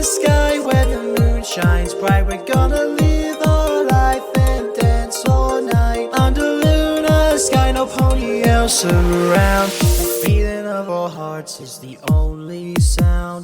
sky where the moon shines bright, we're gonna live our life and dance all night. Under lunar sky, no pony else around. The beating of our hearts is the only sound.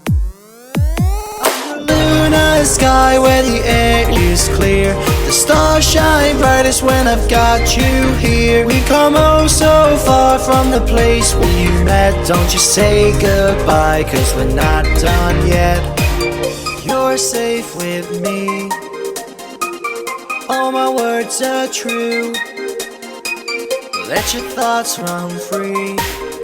Lunar sky where the air is clear, the stars shine brightest when I've got you here. We come oh so far from the place where you met. Don't you say goodbye, cause we're not done yet. You're safe with me, all my words are true. Let your thoughts run free,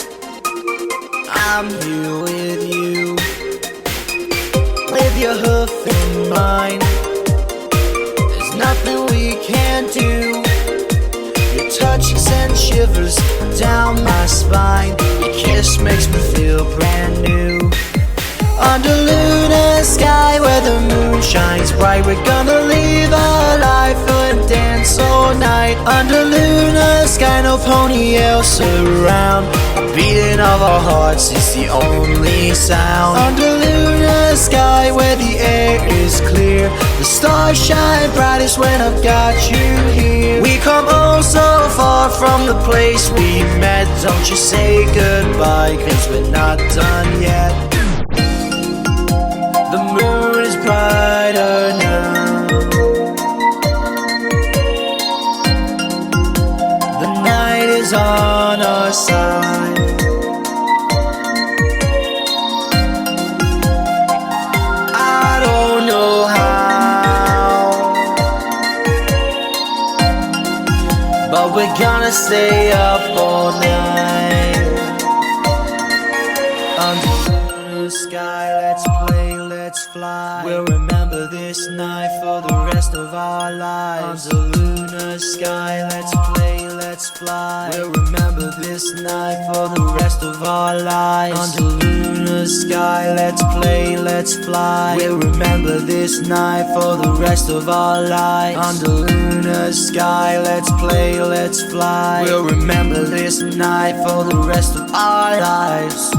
I'm here with you. With your hoof in mine, there's nothing we can't do. Your touch sends shivers down my spine, your kiss makes me feel brand new. Under lunar sky where the moon shines bright, we're gonna live our life and dance all night. Under lunar sky, no pony else around. The beating of our hearts is the only sound. Under lunar sky where the air is clear, the stars shine brightest when I've got you here. We come oh so far from the place we met. Don't you say goodbye, cause we're not done yet. The moon is brighter now, the night is on our side. I don't know how, but we're gonna stay up all night. Under the sky, let's play, let's fly. We'll remember this night for the rest of our lives. Under lunar sky, let's play, let's fly. We'll remember this night for the rest of our lives. Under lunar sky, let's play, let's fly. We'll remember this night for the rest of our lives. Under lunar sky, let's play, let's fly. We'll remember this night for the rest of our lives.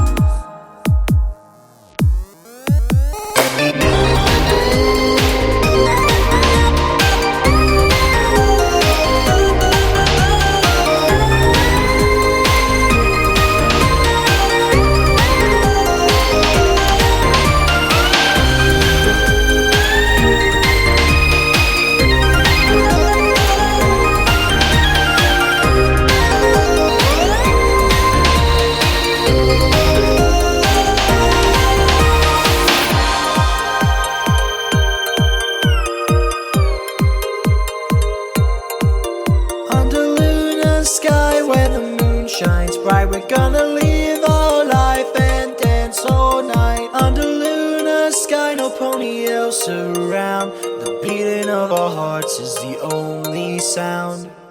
Sky where the moon shines bright, we're gonna live our life and dance all night. Under lunar sky, no pony else around. The beating of our hearts is the only sound.